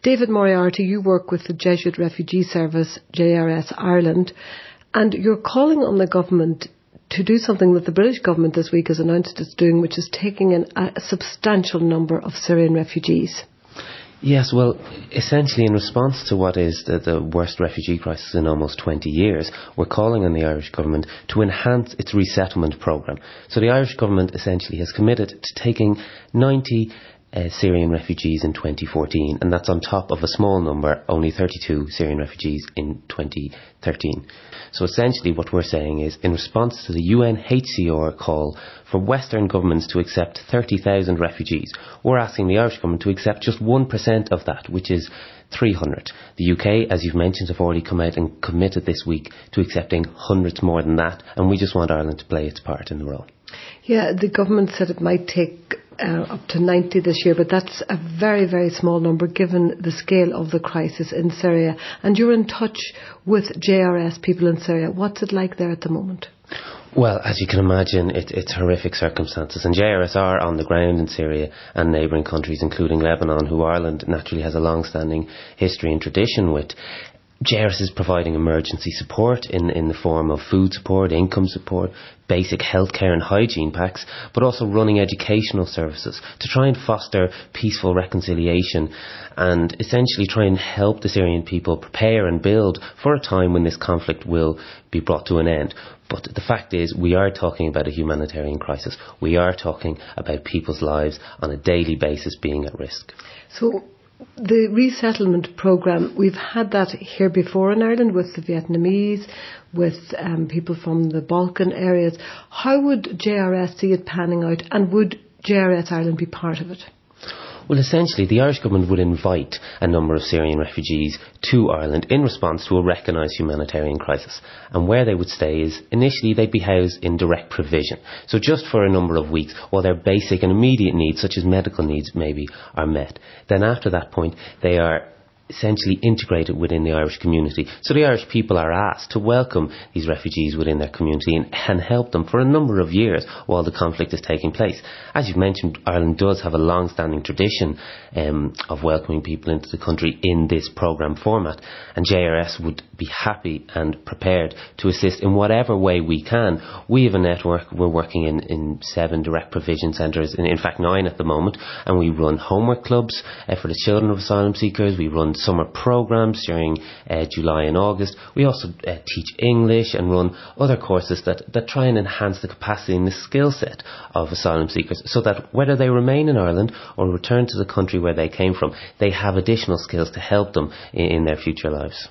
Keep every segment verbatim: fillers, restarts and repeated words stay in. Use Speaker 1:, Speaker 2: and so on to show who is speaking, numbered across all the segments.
Speaker 1: David Moriarty, you work with the Jesuit Refugee Service, J R S Ireland, and you're calling on the government to do something that the British government this week has announced it's doing, which is taking in a substantial number of Syrian refugees.
Speaker 2: Yes, well, essentially in response to what is the, the worst refugee crisis in almost twenty years, we're calling on the Irish government to enhance its resettlement programme. So the Irish government essentially has committed to taking ninety uh, Syrian refugees in twenty fourteen, and that's on top of a small number, only thirty-two Syrian refugees in twenty thirteen. So essentially what we're saying is, in response to the U N H C R call for Western governments to accept thirty thousand refugees, we're asking the Irish government to accept just one percent of that, which is three hundred. The U K, as you've mentioned, have already come out and committed this week to accepting hundreds more than that, and we just want Ireland to play its part in the role.
Speaker 1: Yeah, the government said it might take uh, up to ninety this year, but that's a very, very small number given the scale of the crisis in Syria. And you're in touch with J R S people in Syria. What's it like there at the moment?
Speaker 2: Well, as you can imagine, it, it's horrific circumstances, and J R S are on the ground in Syria and neighbouring countries, including Lebanon, who Ireland naturally has a long-standing history and tradition with. J R S is providing emergency support in, in the form of food support, income support, basic healthcare and hygiene packs, but also running educational services to try and foster peaceful reconciliation and essentially try and help the Syrian people prepare and build for a time when this conflict will be brought to an end. But the fact is, we are talking about a humanitarian crisis. We are talking about people's lives on a daily basis being at risk.
Speaker 1: So the resettlement programme, we've had that here before in Ireland with the Vietnamese, with um, people from the Balkan areas. How would J R S see it panning out, and would J R S Ireland be part of it?
Speaker 2: Well, essentially, the Irish government would invite a number of Syrian refugees to Ireland in response to a recognised humanitarian crisis. And where they would stay is, initially, they'd be housed in direct provision. So just for a number of weeks, while their basic and immediate needs, such as medical needs, maybe, are met. Then after that point, they are essentially integrated within the Irish community. So the Irish people are asked to welcome these refugees within their community and, and help them for a number of years while the conflict is taking place. As you've mentioned, Ireland does have a long-standing tradition um, of welcoming people into the country in this programme format, and J R S would be happy and prepared to assist in whatever way we can. We have a network. We're working in, in seven direct provision centres, in, in fact nine at the moment, and we run homework clubs uh, for the children of asylum seekers. We run summer programmes during uh, July and August. We also uh, teach English and run other courses that, that try and enhance the capacity and the skill set of asylum seekers, so that whether they remain in Ireland or return to the country where they came from, they have additional skills to help them in, in their future lives.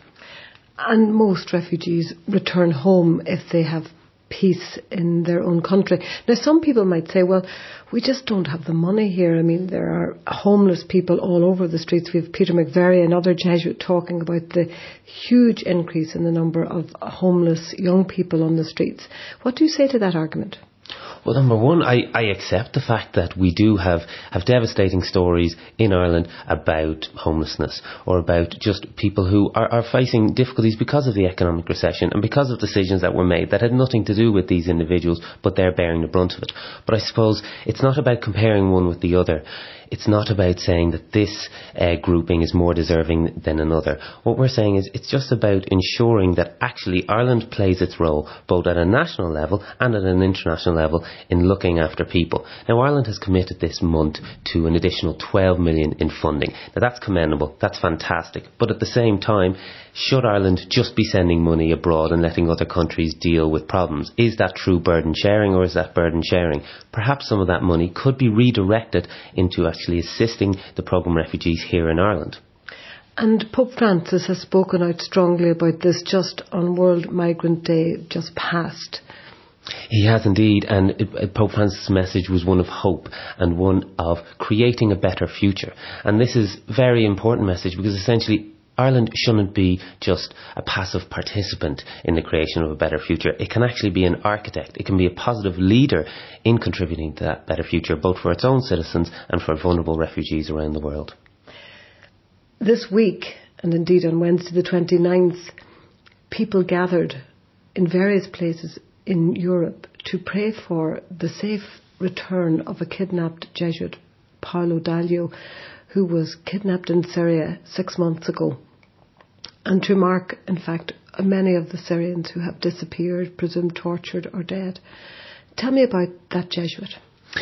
Speaker 1: And most refugees return home if they have peace in their own country. Now, some people might say, well, we just don't have the money here. I mean, there are homeless people all over the streets. We have Peter McVerry, another Jesuit, talking about the huge increase in the number of homeless young people on the streets. What do you say to that argument?
Speaker 2: Well, number one, I, I accept the fact that we do have, have devastating stories in Ireland about homelessness, or about just people who are, are facing difficulties because of the economic recession and because of decisions that were made that had nothing to do with these individuals, but they're bearing the brunt of it. But I suppose it's not about comparing one with the other. It's not about saying that this uh, grouping is more deserving than another. What we're saying is it's just about ensuring that actually Ireland plays its role both at a national level and at an international level in looking after people. Now, Ireland has committed this month to an additional twelve million in funding. Now, that's commendable. That's fantastic. But at the same time, should Ireland just be sending money abroad and letting other countries deal with problems? Is that true burden sharing, or is that burden sharing? Perhaps some of that money could be redirected into actually assisting the programme refugees here in Ireland.
Speaker 1: And Pope Francis has spoken out strongly about this just on World Migrant Day just past.
Speaker 2: He has indeed, and Pope Francis' message was one of hope and one of creating a better future. And this is a very important message, because essentially Ireland shouldn't be just a passive participant in the creation of a better future. It can actually be an architect. It can be a positive leader in contributing to that better future, both for its own citizens and for vulnerable refugees around the world.
Speaker 1: This week, and indeed on Wednesday the twenty-ninth, people gathered in various places in Europe to pray for the safe return of a kidnapped Jesuit, Paolo Daglio, who was kidnapped in Syria six months ago, and to mark, in fact, many of the Syrians who have disappeared, presumed tortured or dead. Tell me about that Jesuit.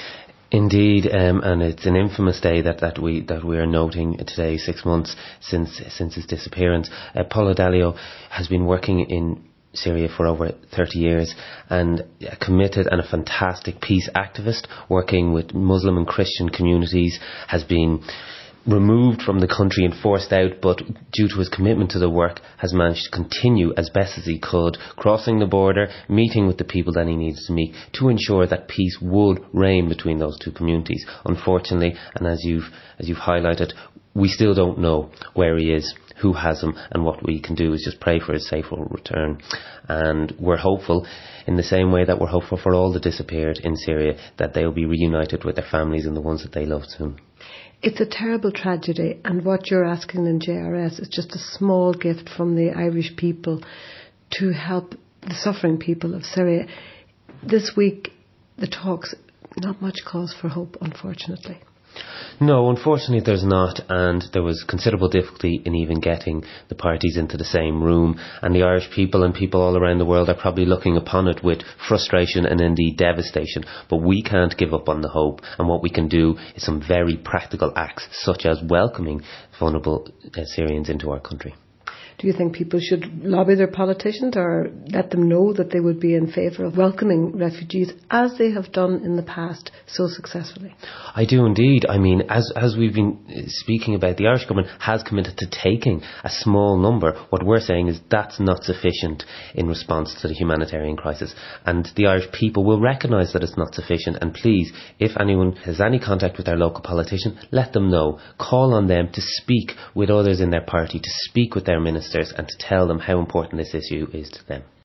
Speaker 2: Indeed, um, and it's an infamous day that, that we that we are noting today, six months since since his disappearance. Uh, Paulo Dalio has been working in Syria for over thirty years, and a committed and a fantastic peace activist, working with Muslim and Christian communities, has been removed from the country and forced out, but due to his commitment to the work has managed to continue as best as he could, crossing the border, meeting with the people that he needs to meet to ensure that peace would reign between those two communities. Unfortunately, and as you've as you've highlighted, we still don't know where he is, who has him, and what we can do is just pray for his safe return. And we're hopeful, in the same way that we're hopeful for all the disappeared in Syria, that they'll be reunited with their families and the ones that they love soon.
Speaker 1: It's a terrible tragedy, and what you're asking in J R S is just a small gift from the Irish people to help the suffering people of Syria. This week, the talks, not much cause for hope, unfortunately.
Speaker 2: No, unfortunately there's not, and there was considerable difficulty in even getting the parties into the same room, and the Irish people and people all around the world are probably looking upon it with frustration and indeed devastation. But we can't give up on the hope, and what we can do is some very practical acts, such as welcoming vulnerable uh, Syrians into our country.
Speaker 1: Do you think people should lobby their politicians or let them know that they would be in favour of welcoming refugees as they have done in the past so successfully?
Speaker 2: I do indeed. I mean, as as we've been speaking about, the Irish government has committed to taking a small number. What we're saying is that's not sufficient in response to the humanitarian crisis. And the Irish people will recognise that it's not sufficient. And please, if anyone has any contact with their local politician, let them know. Call on them to speak with others in their party, to speak with their ministers, and to tell them how important this issue is to them.